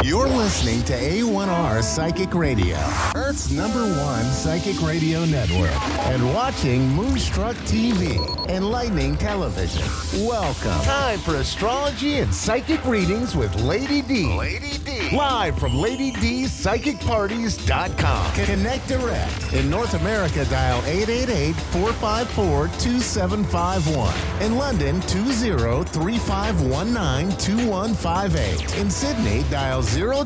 You're listening to A1R Psychic Radio, Earth's #1 psychic radio network, and watching Moonstruck TV, Enlightening Television. Welcome. Time for astrology and psychic readings with Lady D. Lady D. Live from LadyDPsychicParties.com. Connect direct. In North America, dial 888-454-2751. In London, 20-3519-2158. In Sydney, dial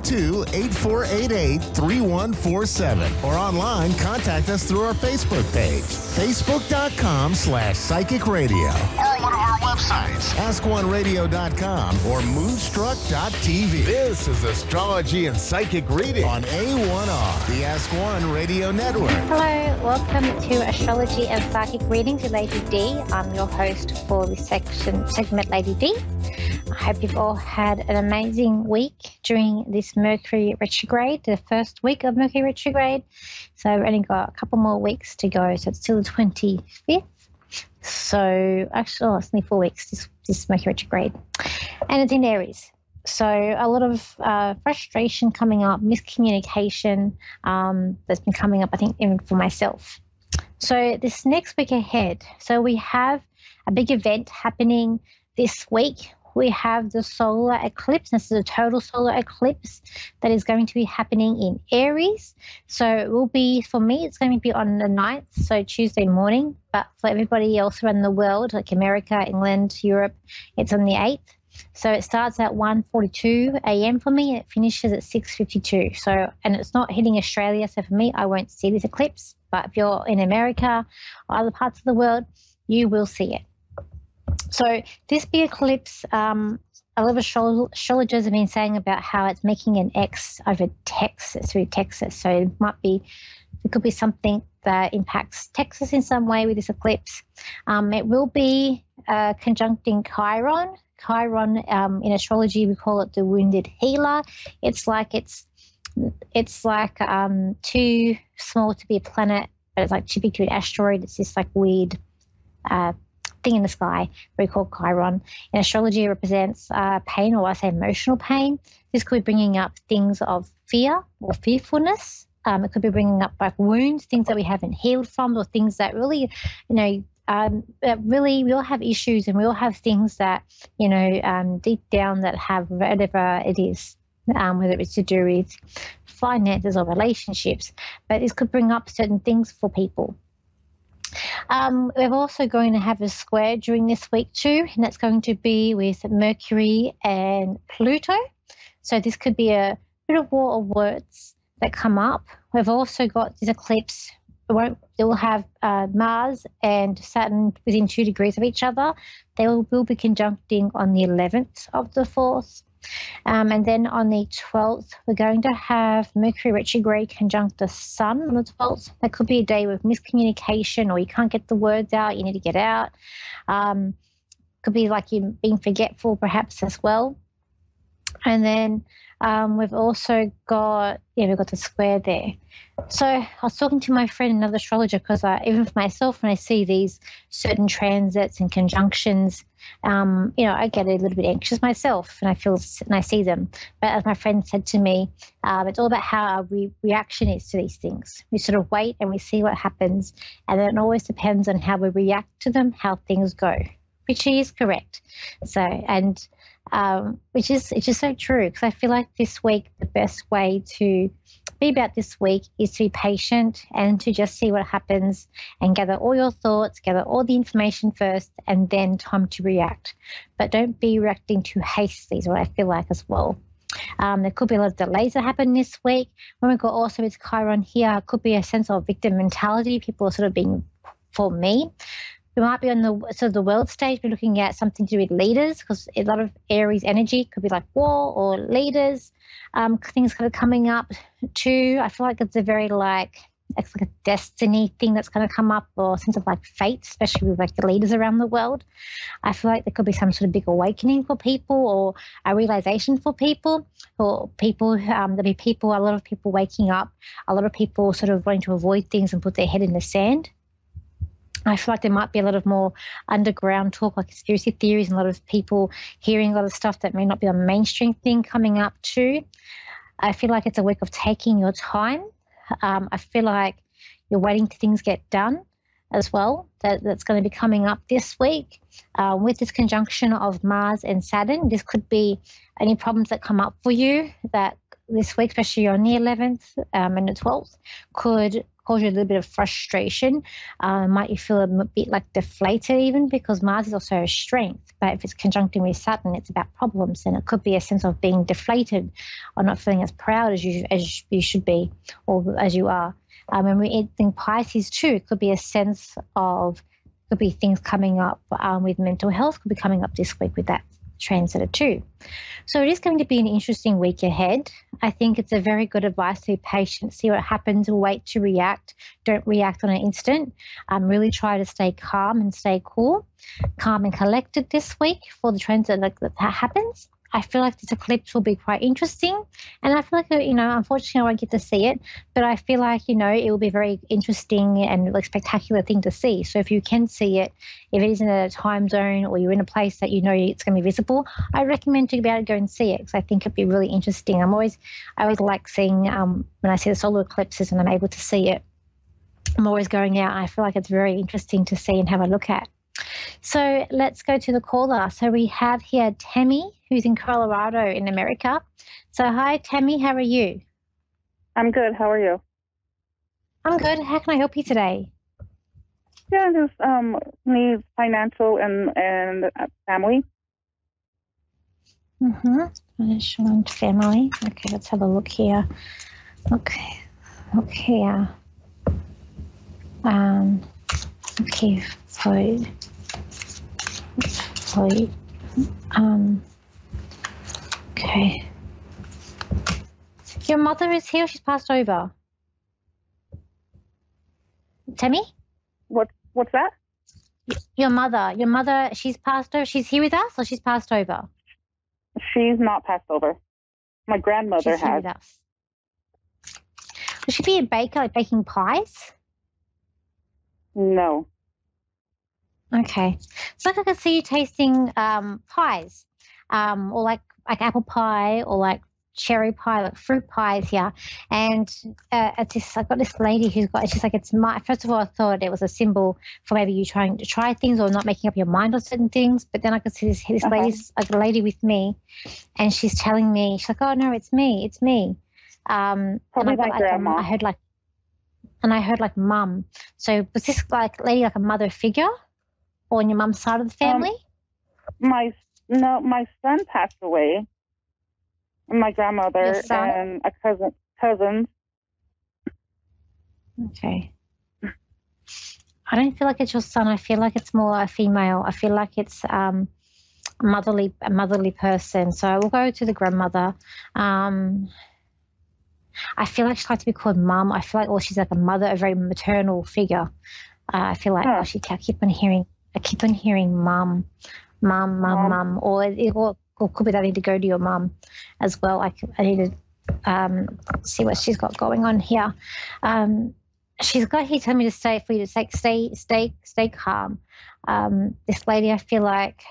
02-8488-3147. Or online, contact us through our Facebook page, facebook.com/psychic radio. Or one of our websites, askoneradio.com or moonstruck.tv. This is Astrology and Psychic Reading on A1R, the Ask One Radio Network. Hello, welcome to Astrology and Psychic Readings with Lady D. I'm your host for this segment, Lady D. I hope you've all had an amazing week during this Mercury retrograde, the first week of Mercury retrograde. So we've only got a couple more weeks to go, so it's till the 25th. So actually, it's only 4 weeks, this Mercury retrograde. And it's in Aries. So a lot of frustration coming up, miscommunication that's been coming up, I think, even for myself. So this next week ahead, so we have a big event happening this week. We have the solar eclipse. This is a total solar eclipse that is going to be happening in Aries. So it will be, for me, it's going to be on the 9th, so Tuesday morning. But for everybody else around the world, like America, England, Europe, it's on the 8th. So it starts at 1:42 a.m. for me. It finishes at 6:52. So, and it's not hitting Australia. So for me, I won't see this eclipse. But if you're in America or other parts of the world, you will see it. So this big eclipse, a lot of astrologers have been saying about how it's making an X over Texas, through Texas. So it could be something that impacts Texas in some way with this eclipse. It will be conjuncting Chiron. Chiron, in astrology, we call it the wounded healer. It's like too small to be a planet, but it's like too big to be an asteroid. It's this like weird thing in the sky we call Chiron. In astrology, it represents pain, or I say emotional pain. This could be bringing up things of fear or fearfulness. It could be bringing up like wounds, things that we haven't healed from, or things that really, that really we all have issues, and we all have things that, deep down that have whatever it is, whether it's to do with finances or relationships. But this could bring up certain things for people. We're also going to have a square during this week too, and that's going to be with Mercury and Pluto. So this could be a bit of war of words that come up. We've also got this eclipse. It will have Mars and Saturn within 2 degrees of each other. They will be conjuncting on the 11th of the 4th. And then on the 12th, we're going to have Mercury retrograde conjunct the Sun on the 12th. That could be a day with miscommunication, or you can't get the words out, you need to get out. Could be like you being forgetful perhaps as well. And then we've also got, we've got the square there. So I was talking to my friend, another astrologer, because even for myself, when I see these certain transits and conjunctions, I get a little bit anxious myself, and I see them. But as my friend said to me, it's all about how our reaction is to these things. We sort of wait and we see what happens, and then it always depends on how we react to them, how things go, which is correct. So, and which is so true, because I feel like this week the best way to be about this week is to be patient and to just see what happens and gather all your thoughts, gather all the information first, and then time to react. But don't be reacting too hastily is what I feel like as well. There could be a lot of delays that happen this week. When we got also with Chiron here, it could be a sense of victim mentality. People are sort of being, for me, we might be on the sort of the world stage. We're looking at something to do with leaders, because a lot of Aries energy could be like war or leaders. Things kind of coming up too. I feel like it's it's like a destiny thing that's going to come up, or a sense of like fate, especially with like the leaders around the world. I feel like there could be some sort of big awakening for people, or a realization for people, or people. There'll be a lot of people waking up, a lot of people sort of wanting to avoid things and put their head in the sand. I feel like there might be a lot of more underground talk, like conspiracy theories, and a lot of people hearing a lot of stuff that may not be a mainstream thing coming up too. I feel like it's a week of taking your time. I feel like you're waiting till things get done as well. That's going to be coming up this week. With this conjunction of Mars and Saturn, this could be any problems that come up for you that this week, especially on the 11th and the 12th, could cause you a little bit of frustration. Might you feel a bit like deflated even, because Mars is also a strength, but if it's conjuncting with Saturn, it's about problems, and it could be a sense of being deflated or not feeling as proud as you should be or as you are. And we think Pisces too, it could be a sense of, could be things coming up with mental health, could be coming up this week with that transit too. So it is going to be an interesting week ahead. I think it's a very good advice to be patient, see what happens, wait to react. Don't react on an instant. Really try to stay calm and stay cool, calm and collected this week for the transit that happens. I feel like this eclipse will be quite interesting. And I feel like, unfortunately I won't get to see it, but I feel like, it will be a very interesting and like spectacular thing to see. So if you can see it, if it is in a time zone or you're in a place that it's going to be visible, I recommend to be able to go and see it, because I think it'd be really interesting. I always like seeing, when I see the solar eclipses and I'm able to see it, I'm always going out and I feel like it's very interesting to see and have a look at. So let's go to the caller. So we have here Tammy, who's in Colorado in America. So hi, Tammy, how are you? I'm good. How are you? I'm good. How can I help you today? Yeah, just need financial and family. Financial and family. Okay, let's have a look here. Okay. Floyd. Okay. Your mother is here. She's passed over. Tammy? What's that? Your mother, she's passed over. She's here with us, or she's passed over? She's not passed over. My grandmother she's here has. With us. Will she be a baker, like baking pies? No. Okay. So I can see you tasting pies, or like apple pie, or like cherry pie, like fruit pies here. And I've got this lady who's got, she's like, first of all, I thought it was a symbol for maybe you trying to try things or not making up your mind on certain things. But then I could see this lady's like a lady with me, and she's telling me, she's like, oh no, it's me. Probably my grandma. I heard like mum. So was this like lady like a mother figure? Or on your mum's side of the family? My son passed away. My grandmother and a cousin. Okay. I don't feel like it's your son. I feel like it's more a female. I feel like it's a motherly person. So we'll go to the grandmother. I feel like she'd like to be called mum. I feel like, she's like a mother, a very maternal figure. I feel like I keep on hearing mum, or could be that I need to go to your mum as well. I need to see what she's got going on here. She's got here telling me to stay calm. This lady, I feel like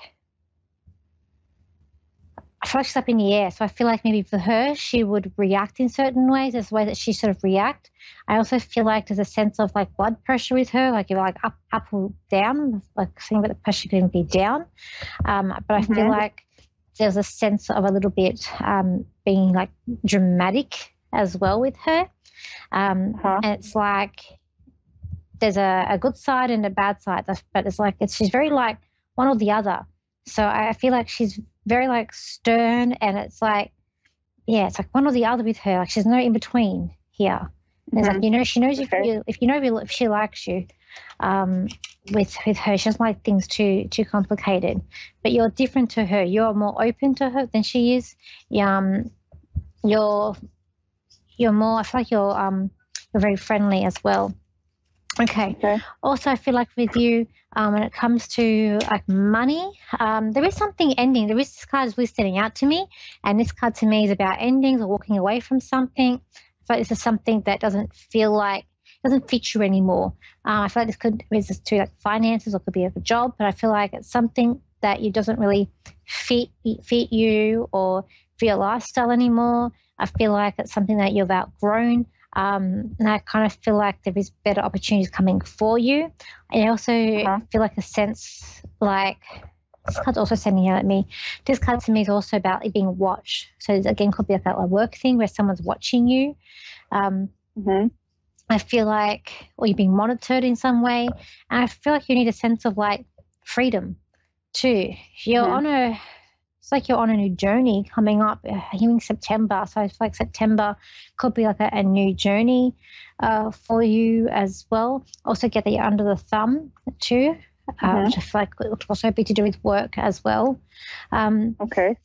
she's up in the air. So I feel like maybe for her, she would react in certain ways. There's a way that she sort of react. I also feel like there's a sense of like blood pressure with her, like you're like up or down, like saying that the pressure can be down. But I feel like there's a sense of a little bit being like dramatic as well with her. And it's like there's a good side and a bad side, but it's like she's very like one or the other. So I feel like she's very like stern, and it's like one or the other with her. Like she's no in between here. It's like, she knows if she likes you. With her, she doesn't like things too complicated. But you're different to her. You're more open to her than she is. You're more. I feel like you're very friendly as well. Okay. Also, I feel like with you, when it comes to like money, there is something ending. This card is really standing out to me, and this card to me is about endings or walking away from something. I feel like this is something that doesn't fit you anymore. I feel like this could be to like finances, or could be a job, but I feel like it's something that doesn't really fit you or fit your lifestyle anymore. I feel like it's something that you've outgrown. And I kind of feel like there is better opportunities coming for you. I also feel like a sense like this card's also sending out at me. This card to me is also about it being watched. So it, again, could be like a work thing where someone's watching you. I feel like, or you're being monitored in some way. And I feel like you need a sense of like freedom too. You're on a, it's like you're on a new journey coming up. Hearing September, so I feel like September could be like a new journey for you as well. Also get that you're under the thumb too, which I feel like it would also be to do with work as well. Okay.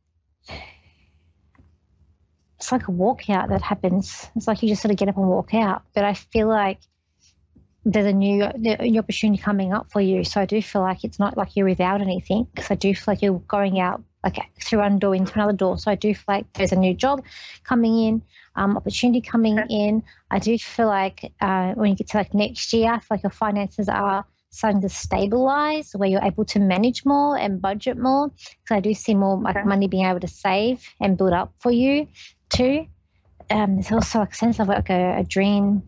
It's like a walkout that happens. It's like you just sort of get up and walk out. But I feel like there's a new opportunity coming up for you. So I do feel like it's not like you're without anything, because I do feel like you're going out like through one door into another door. So I do feel like there's a new job coming in, opportunity coming in. I do feel like when you get to like next year, I feel like your finances are starting to stabilize, where you're able to manage more and budget more. Because I do see more like money being able to save and build up for you too. There's also a sense of like a dream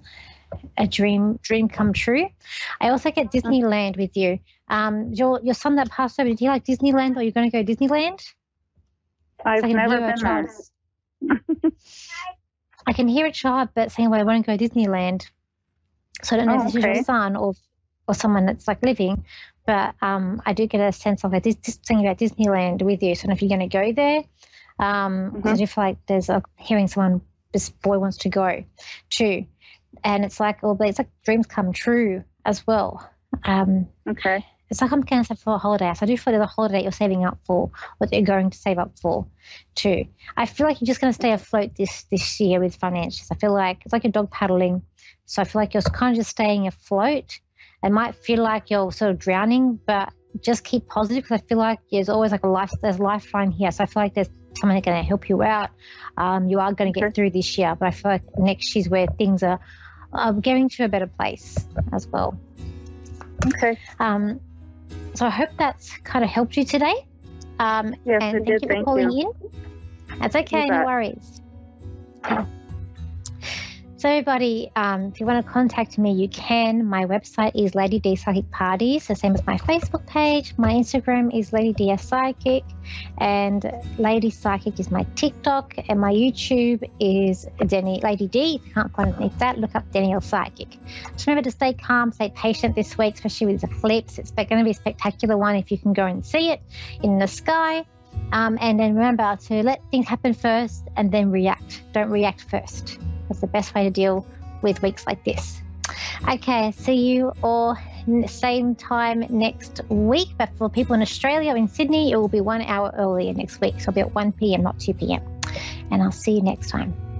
come true. I also get Disneyland with you. Your son that passed over, did he like Disneyland, or you're going to go Disneyland? I've never been there. I can hear a child but saying, well, I want to go Disneyland. So I don't know if this is your son or someone that's like living, but I do get a sense of this thing about Disneyland with you. So I don't know if you're going to go there. I do feel like there's hearing someone, this boy wants to go too. And it's like, but it's like dreams come true as well. It's like I'm going to say for a holiday. So I do feel there's a holiday you're saving up for, or that you're going to save up for too. I feel like you're just going to stay afloat this year with finances. I feel like it's like you're dog paddling. So I feel like you're kind of just staying afloat. It might feel like you're sort of drowning, but just keep positive, because I feel like there's always like there's a lifeline here. So I feel like there's someone that's going to help you out. You are going to get through this year, but I feel like next year's where things are getting to a better place as well. Okay. So I hope that's kind of helped you today. Yes, and it did. Thank you for calling in. That's okay, no worries. Okay. So everybody, if you want to contact me, you can. My website is Lady D Psychic Parties, the same as my Facebook page. My Instagram is Lady DS Psychic, and Lady Psychic is my TikTok, and my YouTube is Lady D. If you can't find that, look up Danielle Psychic. Just remember to stay calm, stay patient this week, especially with the eclipse. It's going to be a spectacular one if you can go and see it in the sky. And then remember to let things happen first and then react. Don't react first. That's the best way to deal with weeks like this. Okay, see you all same time next week. But for people in Australia, in Sydney, it will be 1 hour earlier next week. So it'll be at 1 p.m., not 2 p.m. And I'll see you next time.